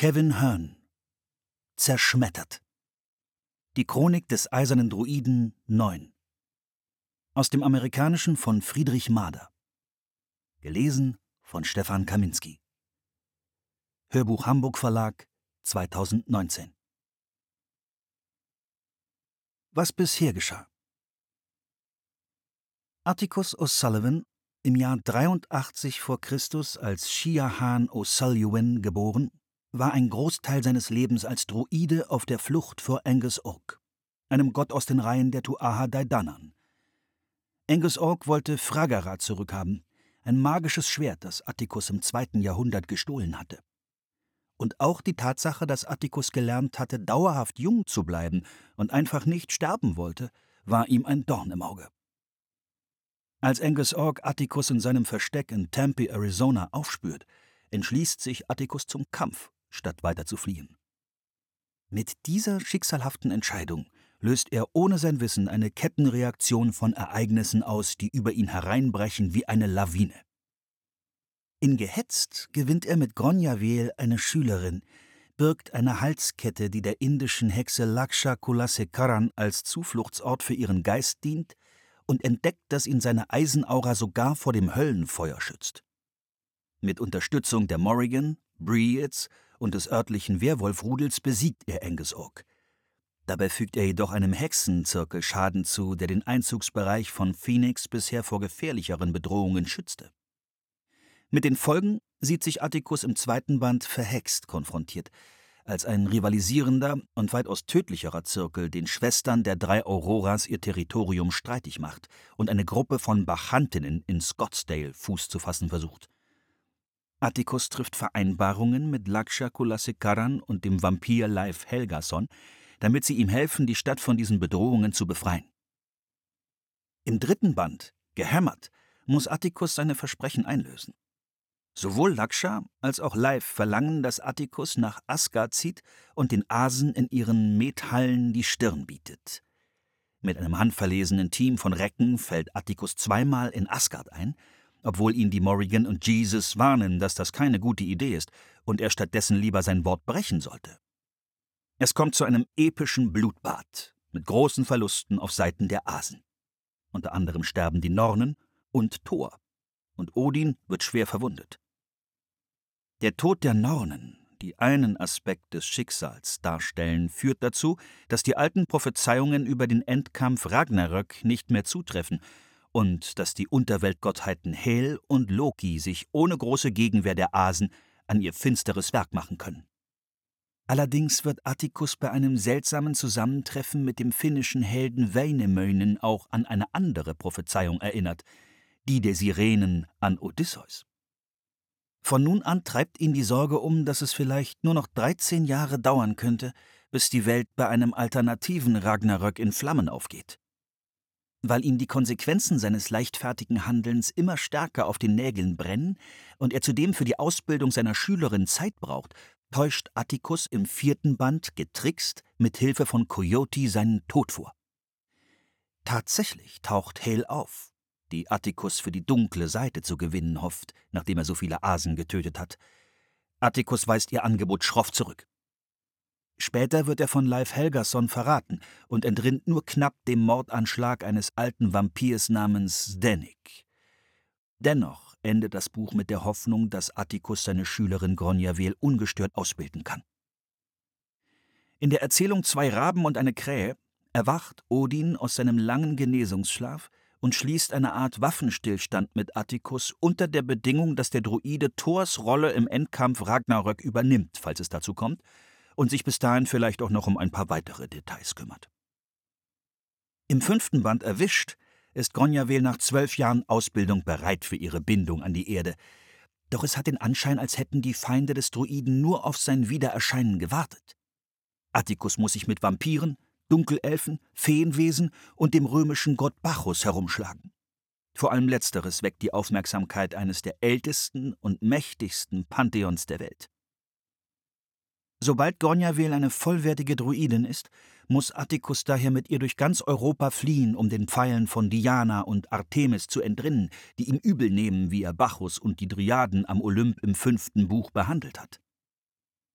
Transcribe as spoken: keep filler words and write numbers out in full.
Kevin Hearn. Zerschmettert. Die Chronik des Eisernen Druiden neun. Aus dem Amerikanischen von Friedrich Mader. Gelesen von Stefan Kaminski. Hörbuch Hamburg Verlag zweitausendneunzehn. Was bisher geschah. Atticus O'Sullivan, im Jahr dreiundachtzig vor Christus als Shiahan O'Sullivan geboren, war ein Großteil seines Lebens als Druide auf der Flucht vor Angus Og, einem Gott aus den Reihen der Tuatha Dé Danann. Angus Og wollte Fragara zurückhaben, ein magisches Schwert, das Atticus im zweiten Jahrhundert gestohlen hatte. Und auch die Tatsache, dass Atticus gelernt hatte, dauerhaft jung zu bleiben und einfach nicht sterben wollte, war ihm ein Dorn im Auge. Als Angus Og Atticus in seinem Versteck in Tempe, Arizona, aufspürt, entschließt sich Atticus zum Kampf, statt weiter zu fliehen. Mit dieser schicksalhaften Entscheidung löst er ohne sein Wissen eine Kettenreaktion von Ereignissen aus, die über ihn hereinbrechen wie eine Lawine. Ingehetzt gewinnt er mit Gronjavel eine Schülerin, birgt eine Halskette, die der indischen Hexe Laksha Kulasekharan als Zufluchtsort für ihren Geist dient, und entdeckt, dass ihn seine Eisenaura sogar vor dem Höllenfeuer schützt. Mit Unterstützung der Morrigan, Brehits und des örtlichen Werwolfrudels besiegt er Angus Og. Dabei fügt er jedoch einem Hexenzirkel Schaden zu, der den Einzugsbereich von Phoenix bisher vor gefährlicheren Bedrohungen schützte. Mit den Folgen sieht sich Atticus im zweiten Band verhext konfrontiert, als ein rivalisierender und weitaus tödlicherer Zirkel den Schwestern der drei Auroras ihr Territorium streitig macht und eine Gruppe von Bacchantinnen in Scottsdale Fuß zu fassen versucht. Atticus trifft Vereinbarungen mit Laksha Kulasekharan und dem Vampir Leif Helgason, damit sie ihm helfen, die Stadt von diesen Bedrohungen zu befreien. Im dritten Band, Gehämmert, muss Atticus seine Versprechen einlösen. Sowohl Laksha als auch Leif verlangen, dass Atticus nach Asgard zieht und den Asen in ihren Methallen die Stirn bietet. Mit einem handverlesenen Team von Recken fällt Atticus zweimal in Asgard ein, obwohl ihn die Morrigan und Jesus warnen, dass das keine gute Idee ist und er stattdessen lieber sein Wort brechen sollte. Es kommt zu einem epischen Blutbad mit großen Verlusten auf Seiten der Asen. Unter anderem sterben die Nornen und Thor, und Odin wird schwer verwundet. Der Tod der Nornen, die einen Aspekt des Schicksals darstellen, führt dazu, dass die alten Prophezeiungen über den Endkampf Ragnarök nicht mehr zutreffen und dass die Unterweltgottheiten Hel und Loki sich ohne große Gegenwehr der Asen an ihr finsteres Werk machen können. Allerdings wird Atticus bei einem seltsamen Zusammentreffen mit dem finnischen Helden Väinämöinen auch an eine andere Prophezeiung erinnert, die der Sirenen an Odysseus. Von nun an treibt ihn die Sorge um, dass es vielleicht nur noch dreizehn Jahre dauern könnte, bis die Welt bei einem alternativen Ragnarök in Flammen aufgeht. Weil ihm die Konsequenzen seines leichtfertigen Handelns immer stärker auf den Nägeln brennen und er zudem für die Ausbildung seiner Schülerin Zeit braucht, täuscht Atticus im vierten Band getrickst mit Hilfe von Coyote seinen Tod vor. Tatsächlich taucht Hel auf, die Atticus für die dunkle Seite zu gewinnen hofft, nachdem er so viele Asen getötet hat. Atticus weist ihr Angebot schroff zurück. Später wird er von Leif Helgason verraten und entrinnt nur knapp dem Mordanschlag eines alten Vampirs namens Zdenek. Dennoch endet das Buch mit der Hoffnung, dass Atticus seine Schülerin Gronjavel ungestört ausbilden kann. In der Erzählung Zwei Raben und eine Krähe erwacht Odin aus seinem langen Genesungsschlaf und schließt eine Art Waffenstillstand mit Atticus unter der Bedingung, dass der Druide Thors Rolle im Endkampf Ragnarök übernimmt, falls es dazu kommt, und sich bis dahin vielleicht auch noch um ein paar weitere Details kümmert. Im fünften Band Erwischt ist Gronjavel nach zwölf Jahren Ausbildung bereit für ihre Bindung an die Erde. Doch es hat den Anschein, als hätten die Feinde des Druiden nur auf sein Wiedererscheinen gewartet. Atticus muss sich mit Vampiren, Dunkelelfen, Feenwesen und dem römischen Gott Bacchus herumschlagen. Vor allem letzteres weckt die Aufmerksamkeit eines der ältesten und mächtigsten Pantheons der Welt. Sobald Gronjavel eine vollwertige Druidin ist, muss Atticus daher mit ihr durch ganz Europa fliehen, um den Pfeilen von Diana und Artemis zu entrinnen, die ihm übel nehmen, wie er Bacchus und die Dryaden am Olymp im fünften Buch behandelt hat.